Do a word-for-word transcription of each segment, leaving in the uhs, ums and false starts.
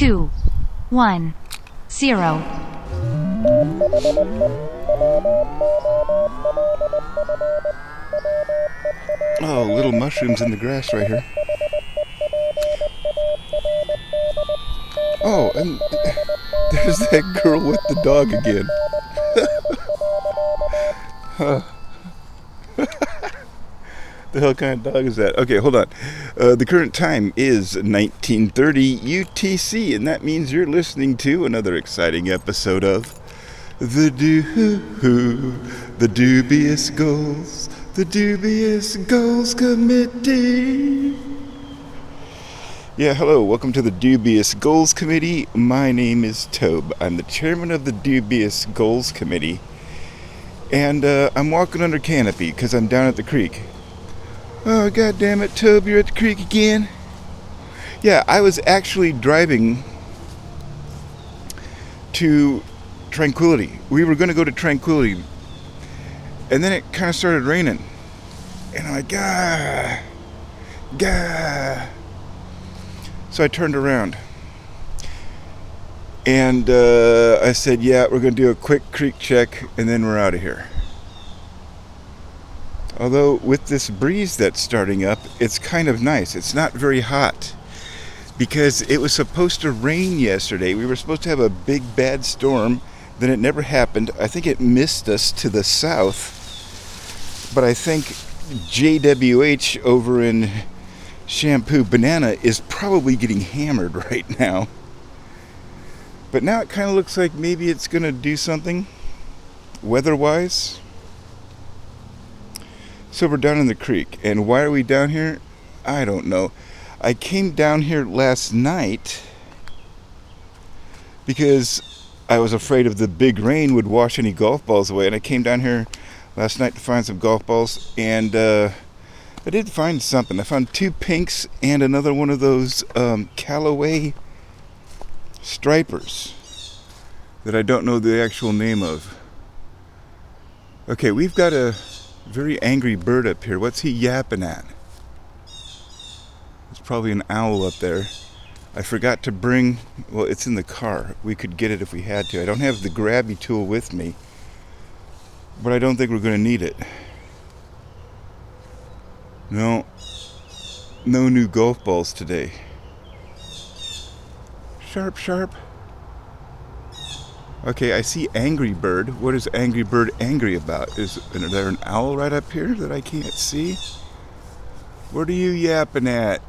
two, one, zero. Oh, little mushrooms in the grass right here. Oh, and there's that girl with the dog again. Huh. The hell kind of dog is that? Okay, hold on. Uh, the current time is nineteen thirty U T C, and that means you're listening to another exciting episode of The Do The Dubious Goals, The Dubious Goals Committee. Yeah, hello, welcome to the Dubious Goals Committee. My name is Tobe. I'm the chairman of the Dubious Goals Committee, and uh, I'm walking under canopy because I'm down at the creek. Oh, God damn it, Tobe, you're at the creek again? Yeah, I was actually driving to Tranquility. We were going to go to Tranquility, and then it kind of started raining. And I'm like, gah, gah. So I turned around. And uh, I said, yeah, we're going to do a quick creek check, and then we're out of here. Although with this breeze that's starting up, it's kind of nice. It's not very hot because it was supposed to rain yesterday. We were supposed to have a big bad storm. Then it never happened. I think it missed us to the south. But I think J W H over in Shampoo Banana is probably getting hammered right now. But now it kind of looks like maybe it's going to do something weather-wise. So we're down in the creek, and why are we down here? I don't know. I came down here last night because I was afraid of the big rain would wash any golf balls away, and I came down here last night to find some golf balls, and uh, I did find something. I found two pinks and another one of those um, Callaway stripers that I don't know the actual name of. Okay, we've got a very angry bird up here. What's he yapping at? There's probably an owl up there. I forgot to bring, well, it's in the car. We could get it if we had to. I don't have the grabby tool with me, but I don't think we're going to need it. No, no new golf balls today. Sharp, sharp. Okay, I see Angry Bird. What is Angry Bird angry about? Is there an owl right up here that I can't see? What are you yapping at?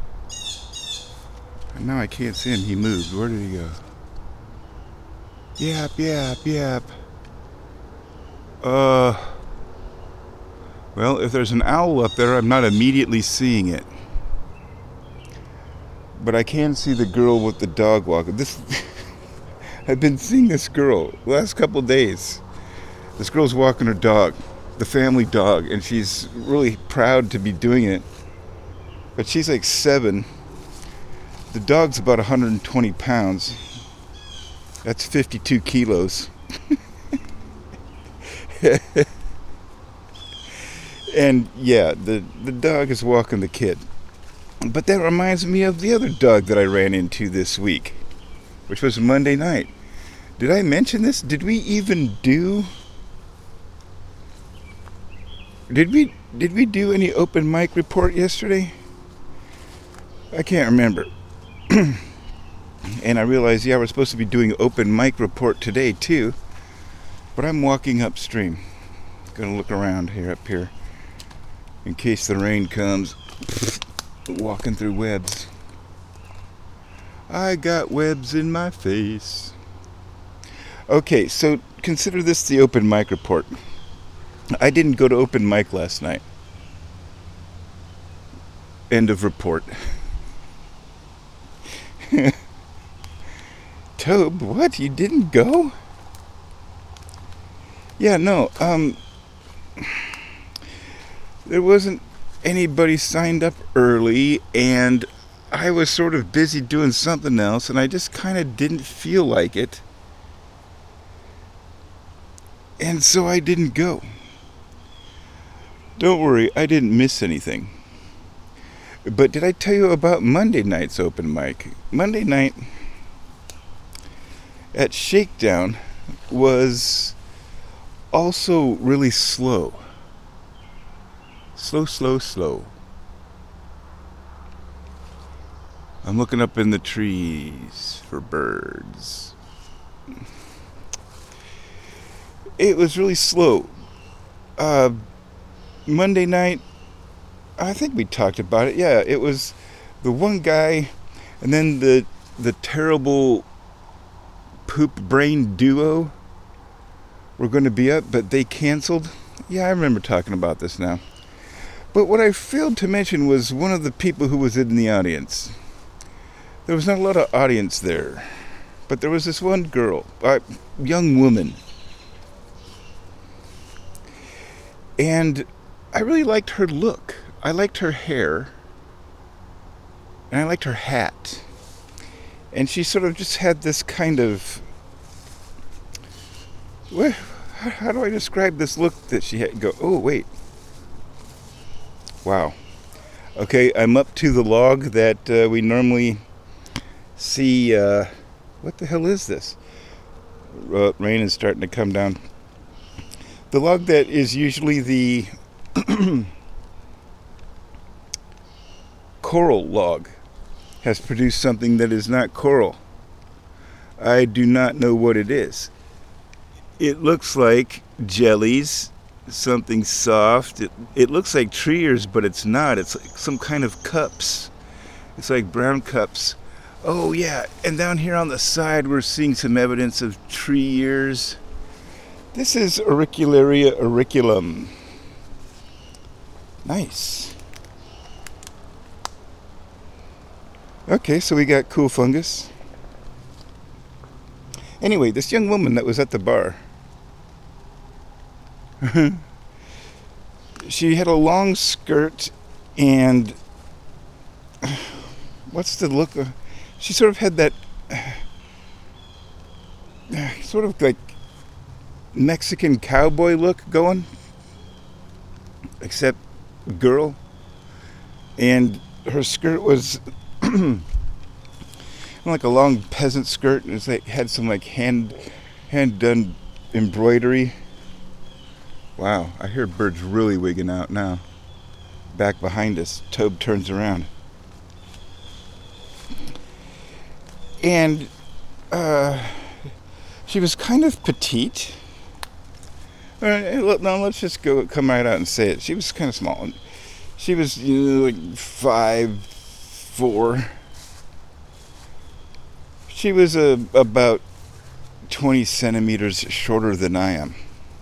And now I can't see him. He moved. Where did he go? Yap, yap, yap. Uh. Well, if there's an owl up there, I'm not immediately seeing it. But I can see the girl with the dog walking. This... I've been seeing this girl the last couple of days. This girl's walking her dog, the family dog, and she's really proud to be doing it. But she's like seven. The dog's about one hundred twenty pounds. That's fifty-two kilos. And yeah, the, the dog is walking the kid. But that reminds me of the other dog that I ran into this week, which was Monday night. Did I mention this? Did we even do... Did we did we do any open mic report yesterday? I can't remember. And I realized, yeah, we're supposed to be doing open mic report today too. But I'm walking upstream. Gonna look around here up here in case the rain comes. Walking through webs. I got webs in my face. Okay, so consider this the open mic report. I didn't go to open mic last night. End of report. Tobe, what? You didn't go? Yeah, no, um... there wasn't anybody signed up early, and I was sort of busy doing something else, and I just kind of didn't feel like it. And so I didn't go. Don't worry, I didn't miss anything. But did I tell you about Monday night's open mic? Monday night, at Shakedown was also really slow. Slow, slow, slow. I'm looking up in the trees for birds. It was really slow. Uh, Monday night, I think we talked about it. Yeah, it was the one guy, and then the the terrible poop brain duo were going to be up, but they canceled. Yeah, I remember talking about this now. But what I failed to mention was one of the people who was in the audience. There was not a lot of audience there, but there was this one girl, a young woman. And I really liked her look. I liked her hair. And I liked her hat. And she sort of just had this kind of... What, how do I describe this look that she had? Go, oh, wait. Wow. Okay, I'm up to the log that uh, we normally see. Uh, what the hell is this? Uh, rain is starting to come down. The log that is usually the coral log has produced something that is not coral. I do not know what it is. It looks like jellies, something soft. It, it looks like tree ears, but it's not. It's like some kind of cups. It's like brown cups. Oh yeah, and down here on the side we're seeing some evidence of tree ears. This is Auricularia auriculum. Nice. Okay, so we got cool fungus. Anyway, this young woman that was at the bar, she had a long skirt and what's the look of, she sort of had that sort of like Mexican cowboy look going, except girl, and her skirt was like a long peasant skirt, and it's like had some like hand hand done embroidery. Wow, I hear birds really wigging out now. Back behind us, Tobe turns around. And uh, she was kind of petite. All right, now let's just go come right out and say it. She was kind of small. She was, you know, like five, four. She was uh, about twenty centimeters shorter than I am.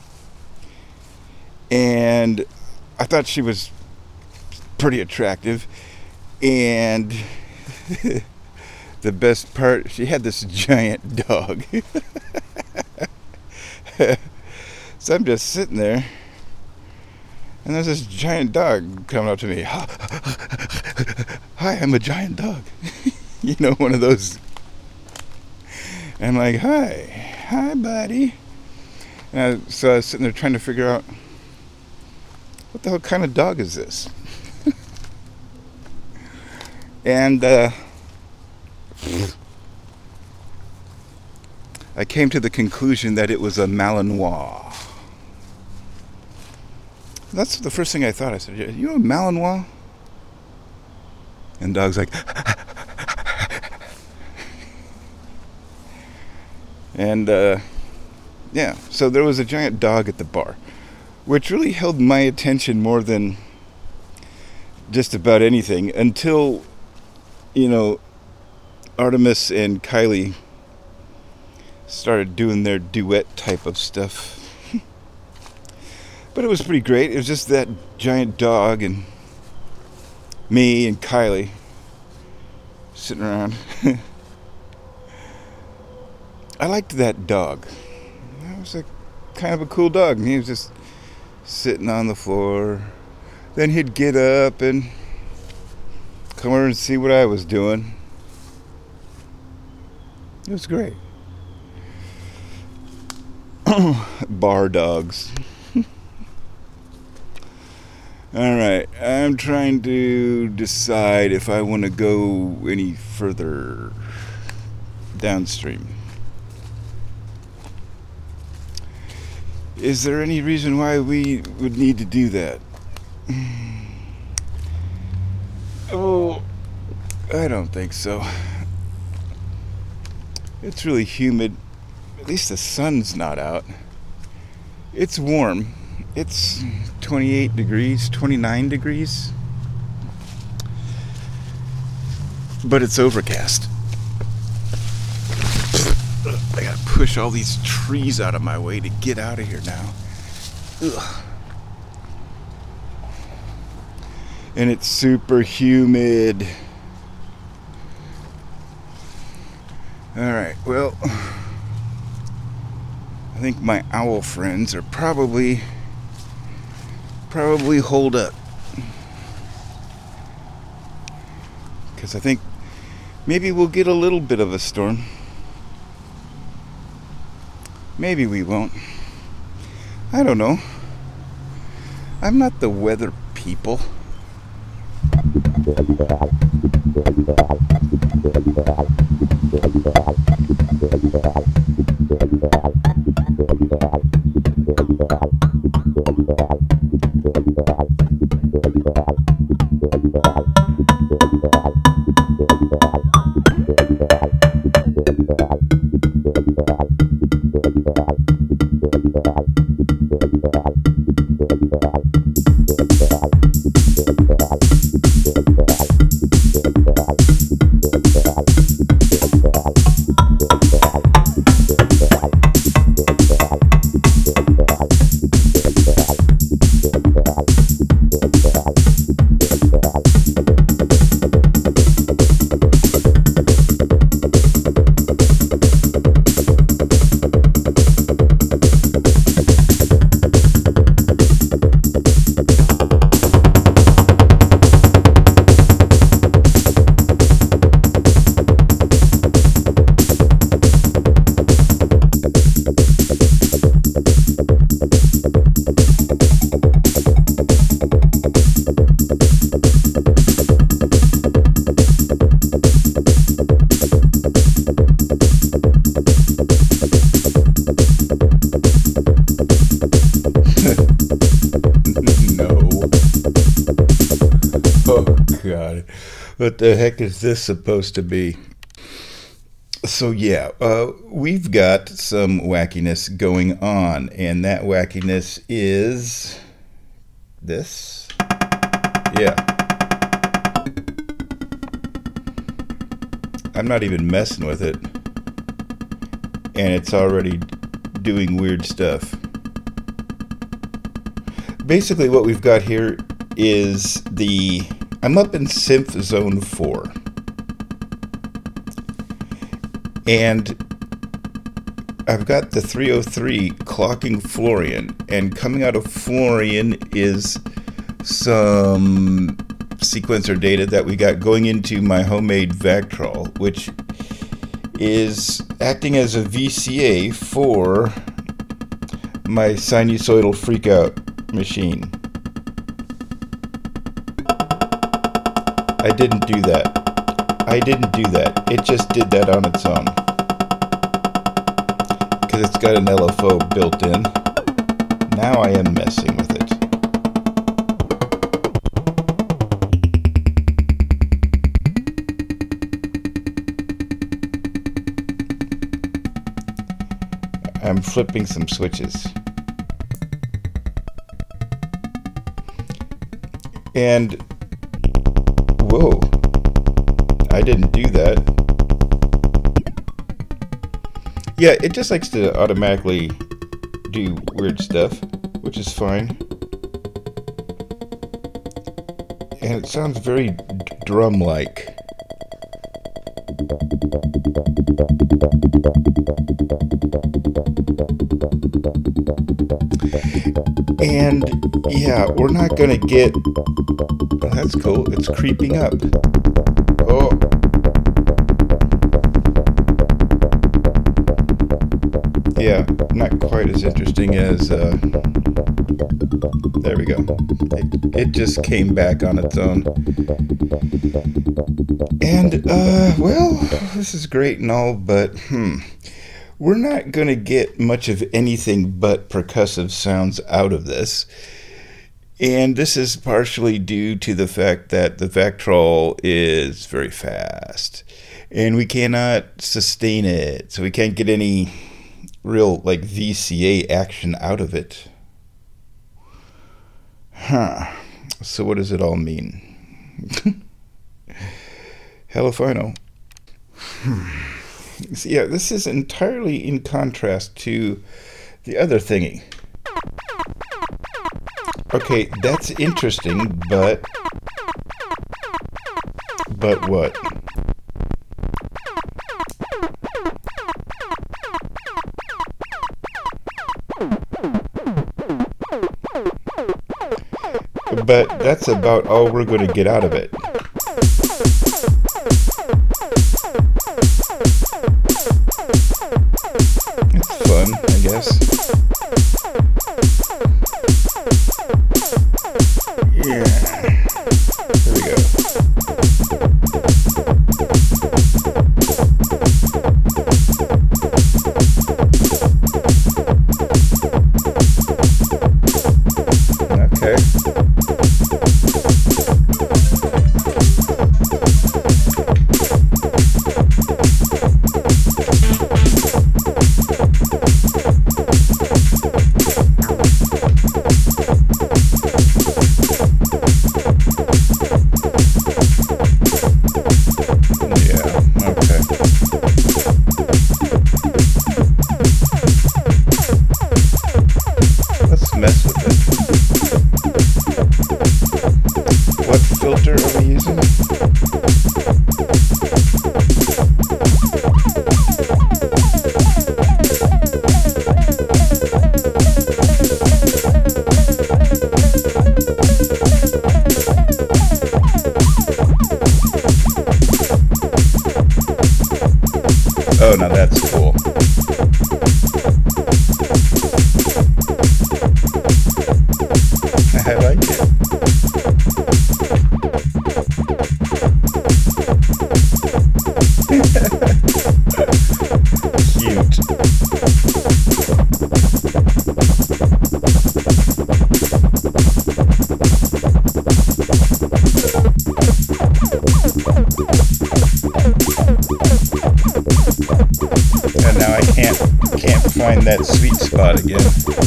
And I thought she was pretty attractive. And the best part, she had this giant dog. So I'm just sitting there, and there's this giant dog coming up to me. Hi, I'm a giant dog. You know, one of those. And I'm like, hi, hi, buddy. And I, so I was sitting there trying to figure out, what the hell kind of dog is this? And uh, I came to the conclusion that it was a Malinois. That's the first thing I thought. I said, you know a Malinois? And the dog's like, and uh, yeah, so there was a giant dog at the bar, which really held my attention more than just about anything until, you know, Artemis and Kylie started doing their duet type of stuff. But it was pretty great. It was just that giant dog and me and Kylie sitting around. I liked that dog. That was a kind of a cool dog. And he was just sitting on the floor. Then he'd get up and come over and see what I was doing. It was great. Bar dogs. Alright, I'm trying to decide if I want to go any further downstream. Is there any reason why we would need to do that? Oh, I don't think so. It's really humid. At least the sun's not out. It's warm. It's twenty-eight degrees, twenty-nine degrees. But it's overcast. I gotta push all these trees out of my way to get out of here now. Ugh. And it's super humid. Alright, well, I think my owl friends are probably, probably holed up. Because I think maybe we'll get a little bit of a storm. Maybe we won't. I don't know. I'm not the weather people. God, what the heck is this supposed to be? So yeah, uh, we've got some wackiness going on, and that wackiness is this. Yeah. I'm not even messing with it, and it's already doing weird stuff. Basically what we've got here is the... I'm up in Synth Zone four. And I've got the three oh three clocking Florian, and coming out of Florian is some sequencer data that we got going into my homemade Vactrol, which is acting as a V C A for my sinusoidal freakout machine. I didn't do that. I didn't do that. It just did that on its own. Because it's got an L F O built in. Now I am messing with it. I'm flipping some switches. And whoa, I didn't do that. Yeah, it just likes to automatically do weird stuff, which is fine. And it sounds very d- drum-like. And yeah, we're not gonna get... Oh, that's cool. It's creeping up. Oh. Yeah, not quite as interesting as... Uh... There we go. It, it just came back on its own. And, uh, well, this is great and all, but, hmm... we're not going to get much of anything but percussive sounds out of this. And this is partially due to the fact that the Vactrol is very fast. And we cannot sustain it. So we can't get any real like V C A action out of it. Huh. So what does it all mean? Hell if I know. So yeah, this is entirely in contrast to the other thingy. Okay, that's interesting, but... But what? But that's about all we're going to get out of it. It's fun, I guess. Yeah. There we go. Okay. Mess with it. What filter are we using? Oh, now that's cool. I like it. Cute. And now I can't can't find that sweet spot again.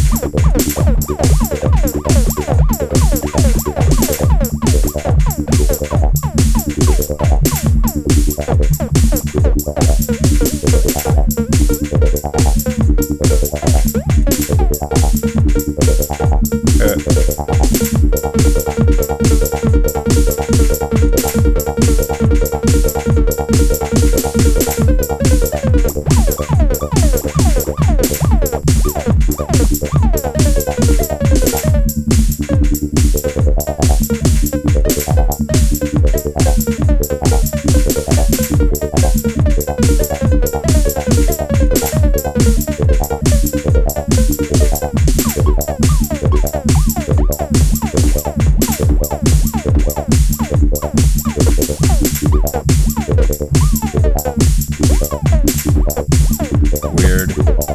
Weird.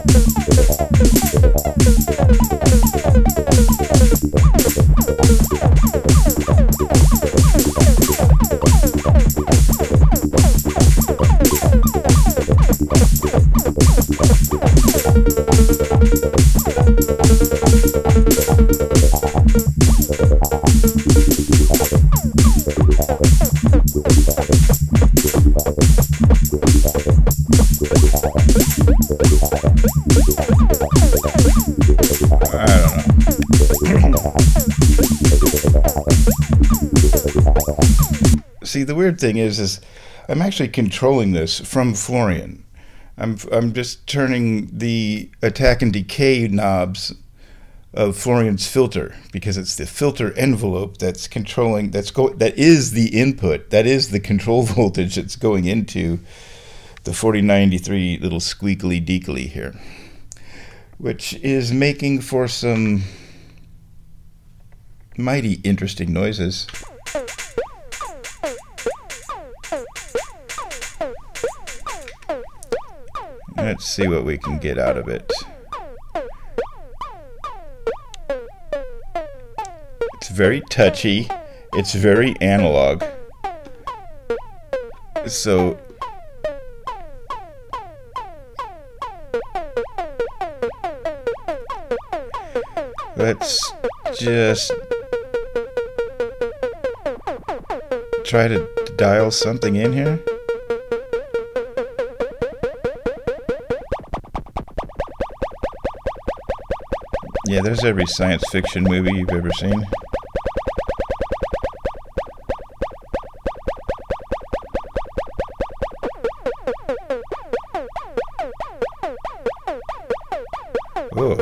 See, the weird thing is, is I'm actually controlling this from Florian. I'm I'm just turning the attack and decay knobs of Florian's filter because it's the filter envelope that's controlling. That's go. That is the input. That is the control voltage that's going into the forty ninety-three little squeakly deakly here, which is making for some mighty interesting noises. Let's see what we can get out of it. It's very touchy. It's very analog. So let's just try to dial something in here. Yeah, there's every science fiction movie you've ever seen. Oh.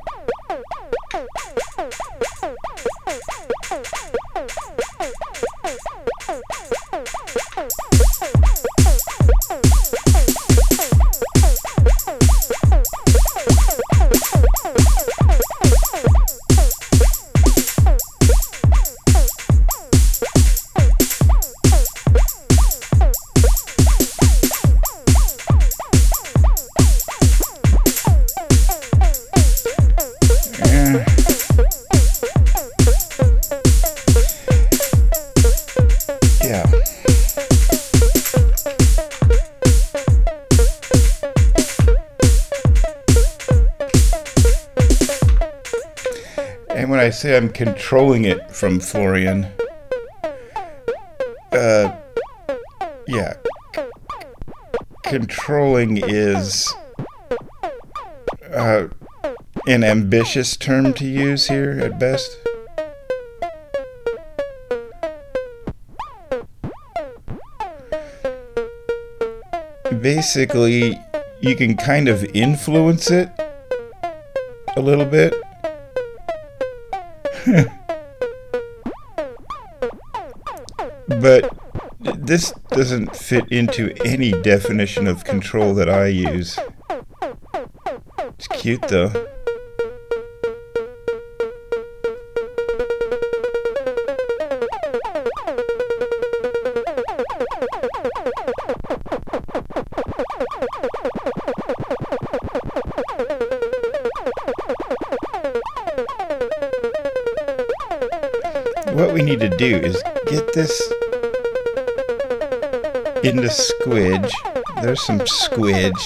And when I say I'm controlling it from Florian, uh, yeah, c- controlling is uh, an ambitious term to use here at best. Basically, you can kind of influence it a little bit. But this doesn't fit into any definition of control that I use. It's cute though. What we need to do is get this into squidge. There's some squidge.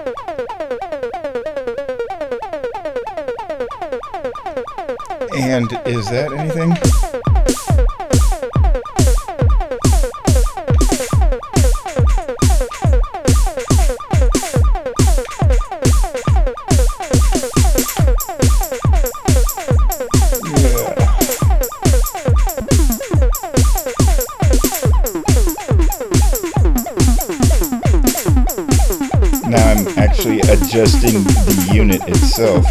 And is that anything? Now I'm actually adjusting the unit itself.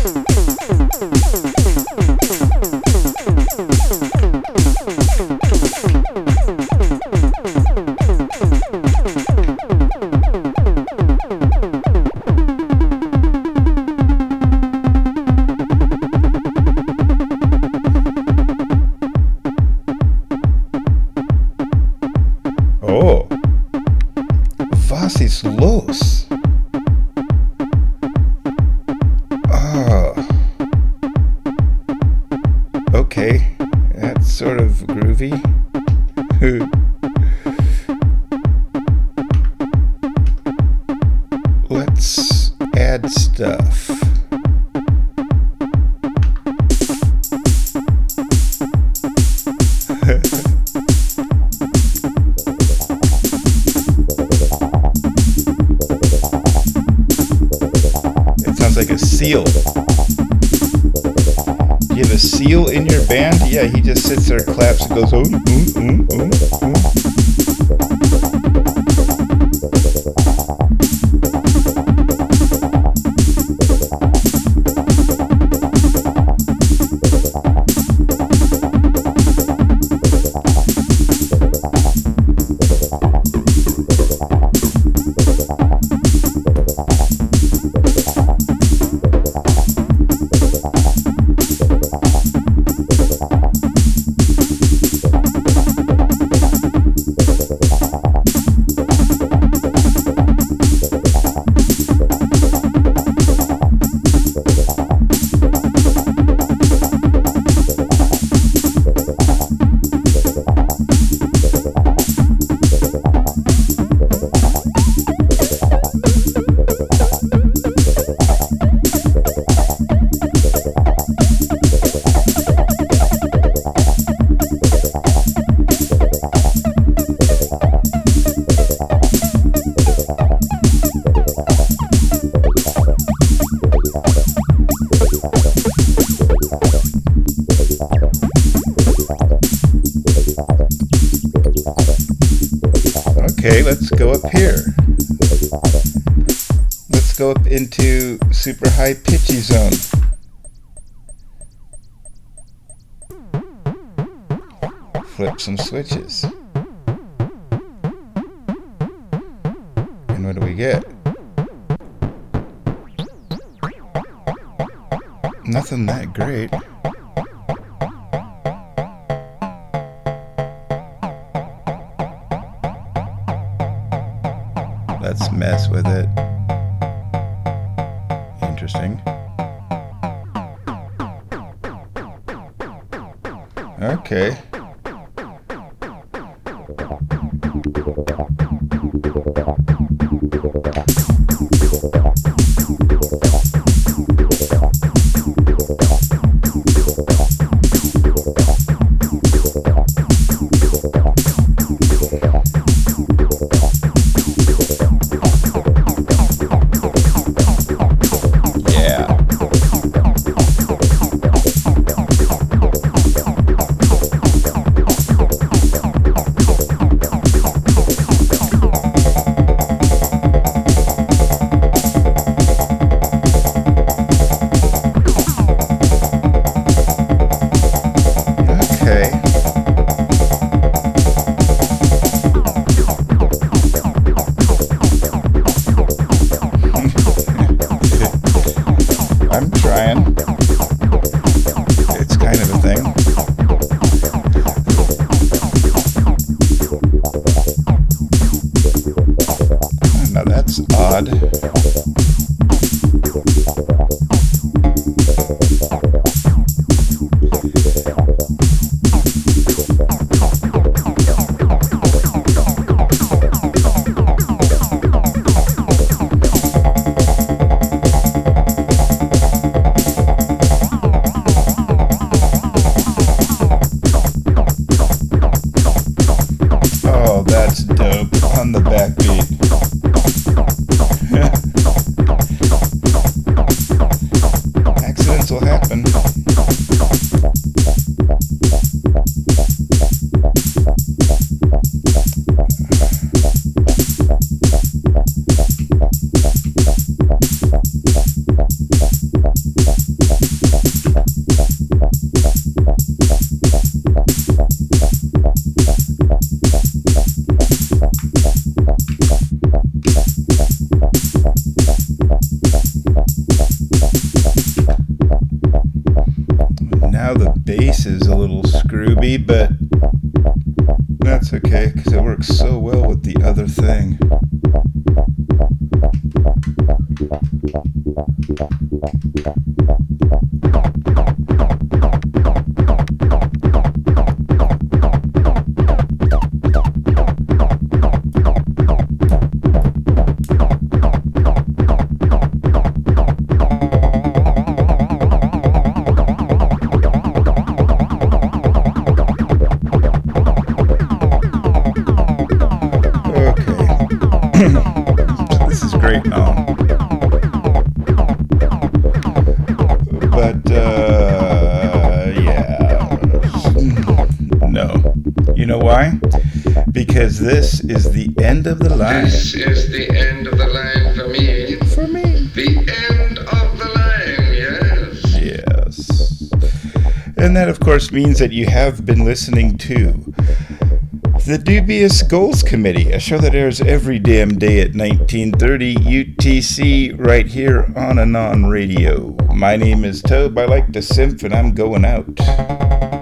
Oh, was ist los? Okay, that's sort of groovy. Let's add stuff. It sounds like a seal. You have a seal in your band? Yeah, he just sits there, claps, and goes, ooh, ooh, ooh, ooh, ooh. Okay, let's go up here. Let's go up into super high pitchy zone. Flip some switches. And what do we get? Nothing that great. Let's mess with it. Interesting. Okay. I'm trying. It's kind of a thing. Now that's odd. Oh, that's dope on the backbeat. Accidents will happen. Now the bass is a little scrooby, but that's okay because it works so well with the other thing. This is great now. But, uh, yeah. No. You know why? Because this is the end of the line. This is the end of the line for me. For me. The end of the line, yes. Yes. And that, of course, means that you have been listening to The Dubious Goals Committee, a show that airs every damn day at nineteen thirty U T C right here on Anon Radio. My name is Tobe. I like to simp and I'm going out.